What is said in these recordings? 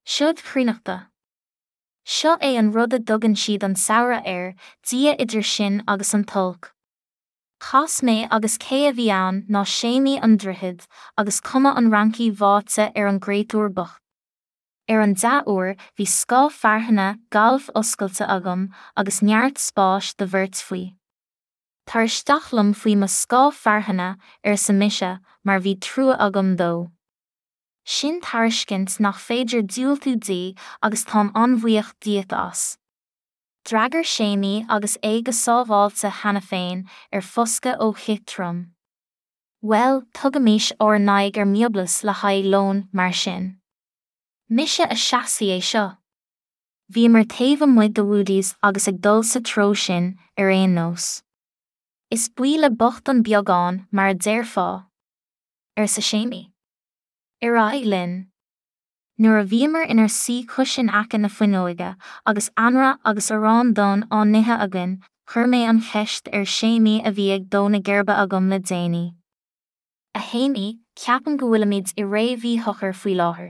Siod chríochta. Seo é an rud a dtugann siad an samhradh dia idir sin agus an tulc. Chas mé agus cé a bhí ann ná séimí an droichead agus cuma an rancaí bháite an gréitúir bocht. An 10 uair bhí scáth farthanna galbh oscailte agam agus neart spáis de bhirt faoi. Tar isteach liom faoi mo scáth farthanna sa mise mar bhí trua agam dó. Sin tairiscint nach féidir dúil tú di agus tám anmhaoch díot as. Dragar séimí agus é go sábháilte hena féin fosca ó chitrum. Well, tugamíos ó naig mioblas le haidh lón mar sin. Mise a seasaí é seo. Bhí mar taobh muid do bhúdís agus ag dul sa tró sin éon nós. Is buí le bocht an beagán mar a déir fá. Sa séimí. Linn. Nuair a bhíomar inar sí cuisin aice na fuinneoige agus anra agus arán don an nithe agan, chuir mé an cheist séimí a bhí ag dó na gearba agam le déanaí. A héanaí, ceapan go bhfuil míid I réimhí thuchar faoi láthair.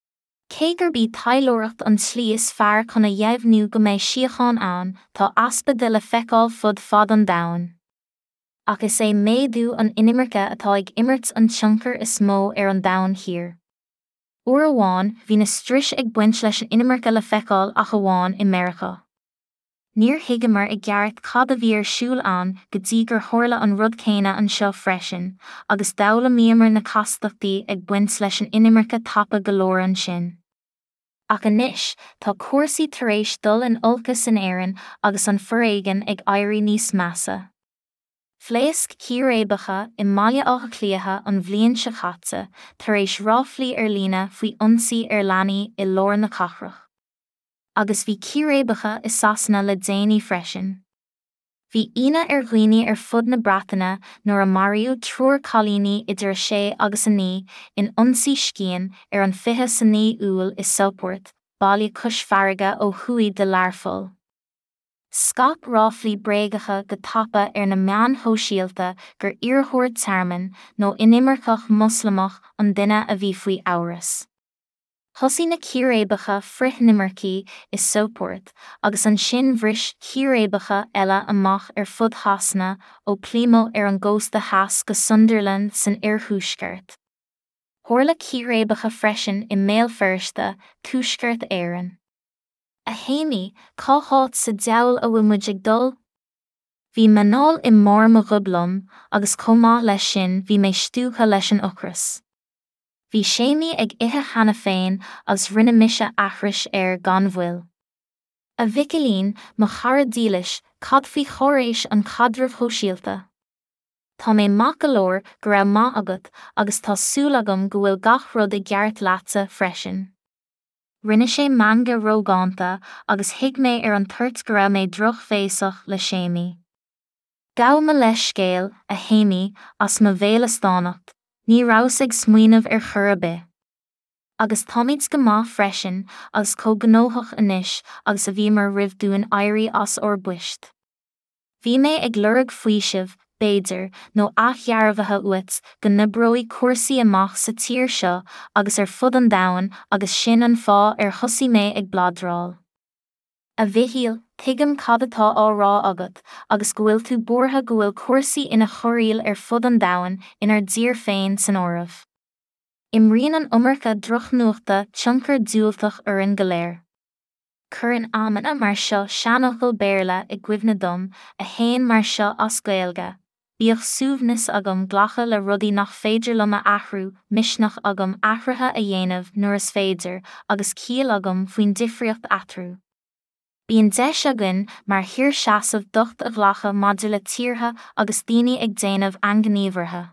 Cé gur bí taidhleoireacht an slí is fearr chuna dheimhnú go mbeidh síocháin ann tá aspa de le feiceáil fad an domhan. Ach is é méadú an inimirce atá ag imirt an tionchar is mó an domhan thiar. Uair amháin, bhí na stris ag buint leis an inimirce le feiceáil ach amháin I Mheiriceá. Níor thuigeamar ag gearrt cad a bhí siúil an go dtí gur tharla an rud céine an seo freisin, agus dabhla míomar na castachtaí ag buint leis an inimirce tapa go leor an sin. Ach anois, tá cuasaí tar éis dul in olca san éireann agus an foréigean ag éirí níos measa. Phléasc ciaréibeacha I mbaile ácha clíocha an bhliain se chaite tar éis ráflaí líne faoi ionsaí leanaí I lár na cathrach. Agus bhí ciaréibeacha is sasanna le déanaí freisin. Bhí ina ghaoine fud na bratainine nuair a maraíodh trúr chalíní idir sé agus a ní in ionsaí scían an 20 sa ní úil is Southport, baile cos farraige ó chuaigh de learfol. Scap ráflaí bréagacha go tapa na meán hóisialta gur iarthóir tearman nó inimirceach moslamach an duine a bhí faoi amhras. Thosaí na ciaréibeacha frithnimircí is Southport agus an sin bhris ciaréibeacha eile amach fud hasna ó plímo an gcósta heas go Sunderland san iarthúscairt. Tharla ciaréibeacha freisin I méal firsta túscairt éireann. A héanaí, cá háit sa deall a bhfuil muid ag dul? Bhí meáil I mór mo ghublum agus comá leis sin bhí mé stúcha leis an ocras. Bhí séimí ag ithe hena féin agus rinne mise aithris gan bhfuil. A bhicilín mo chara dílis cad faoi choréis an cadrabh hóisialta. Tá mé mac go leor go raibh maith agat agus tá súil agam go bhfuil gach rud I gceart leatsa freisin. Rinne sé manga rógánta agus thuig mé an tuirt go raibh mé droch féasach le séimí. Gabh me leis scéal a héimí as mo bhéal astánacht, ní rás ag smaoinemh chur a bith. Agus táid go maith freisin agus cógnóthach anois agus a bhí mar ribh dúin éirí as buist. Bhí mé ag lurg faoisibh, béidir nó athghearbhaithe uait go nibreoidh cuasaí amach sa tír seo agus fud an domhan agus sin an fá thosaí mé ag bladráil. A bhíthíal, tuigim cad atá á rá agat agus go bhfuil tú bortha go bhfuil cuasaí ina choiríil fud an domhan inar dír féin san áireamh. Imríonn an umarcha drochnuachta tionchar dúilteach an go léir. Chur an amanna mar seo seanachil béarla I gcuimhne dom a héin mar seo as Gaeilge. Bíodh suaimhneas agam ghlacha le rudaí nach féidir lom a athrú misneach agam athraithe a dhéanamh nuair is féidir agus ciall agam faoin difríocht athrú. Bíonn deis agan mar thiar seasamh ducht a ghlacha maidir le tíortha agus daoine ag déanamh angníomhartha.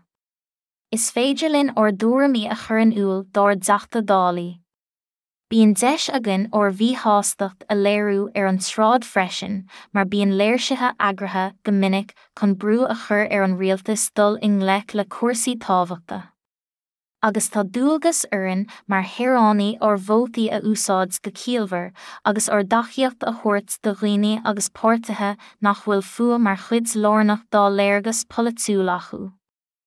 Is féidir linn dúramí a chur an úl dár deachta dálaí. Bíonn deis agan bhí hástacht a léirú an sráid freisin, mar bíonn léirsithe eagraithe go minic chun brú a chur an rialtas dul in nglaic le cuasaí tábhachta. Agus tá dúilgas mar thireánaí bhótaí a úsáid go ciallmhar agus dachiacht a thabhairt do dhaoine agus páirtithe nach bhfuil fua mar chuid lárnach dá léargas polatúil acu.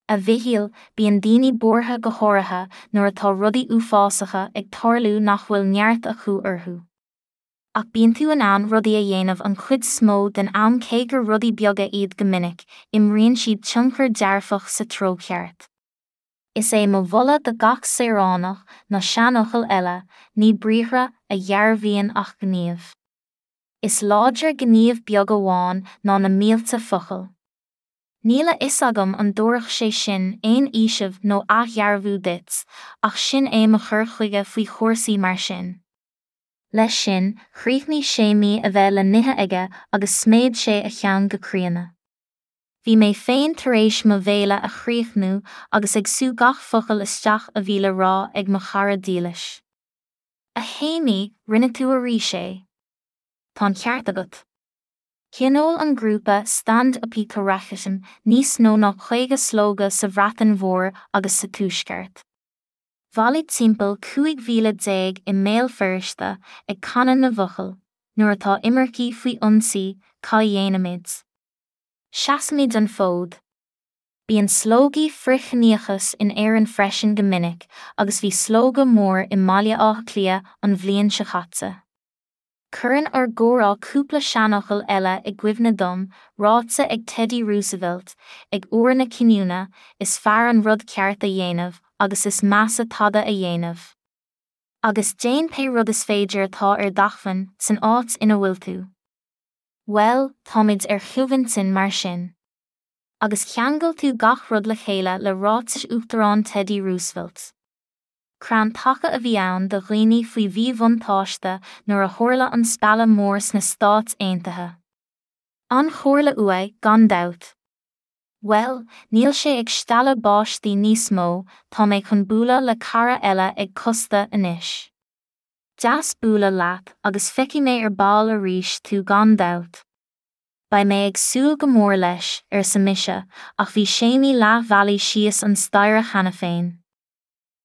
A bhíthíl, bíonn daoine bortha go háirithe nuair atá rudaí uafásacha ag tarlú nach bhfuil neart acu orthu. Ach bíonn tú in ann rudaí a dhéanamh an chuid smó den am cé gur rudaí beaga iad go minic, imríonn siad tionchar dearfach sa trócheart. Is é mo bhola de gach saoránach na seanochail eile, ní bríomhra a dhearbhíonn ach gníomh. Is láidir gníomh beag amháin ná na mílta focail. Níla is agam an dúradh sé sin aon íseamh nó athghearbhú dits, ach sin é mo chur chuige faoi chóirsaí mar sin. Leis sin, chríochnaí Séamí a bheith le nithe aige agus sméad sé a cheann go críocha. Bhí mé féin tar éis mo bhéile a chríochnú agus ag sú gach focail isteach a bhí le rá ag mo chara dílis. A Séamí rinne tú a rí sé. Tá ceart agat. Cineál an grúpa stand up í corracham níos nó ná chuige slóga sa bhreatain mhór agus sa túisceart. Bhailid timpeall 5,010 i méal firsta ag canan na bhocail, nuair atá imircí faoi ionsaí cá dhéanamid. Seasamid an fód. Bíonn slógaí frithníochas in éireann freisin go minic, agus bhí slóga mór i mbaile á clia an bhliain sa chaite. Cuireann ar gcórá cúpla seanochail eile ag cuimhne dom, ráitsa ag Teddy Roosevelt, ag uair na ciniúna, is fearr an rud ceart a dhéanamh, agus is measa tada a dhéanamh. Agus déan pe rud is féidir atá ar dachfann san áit ina bhfuil tú. Well, táid ar chuimhin sin mar sin. Agus ceangail tú gach rud le chéile le ráitis uachtarán Teddy Roosevelt. Crann tacha a bhí ann do dhaoine faoi bhí bhuntáiste nuair a tharla an speala mór sna Stát Aontaithe. An chomhairle uaidh gan dabht. Well, níl sé ag steala báistí níos mó, tá mé chun bualadh le cara eile ag costa anois. Deas bualadh leat agus feici mé ar ball arís tú gan dabht. Ba mé ag súil go mór leis ar sa mise, ach bhí Séamí leathmhealaí síos an staire cheana féin.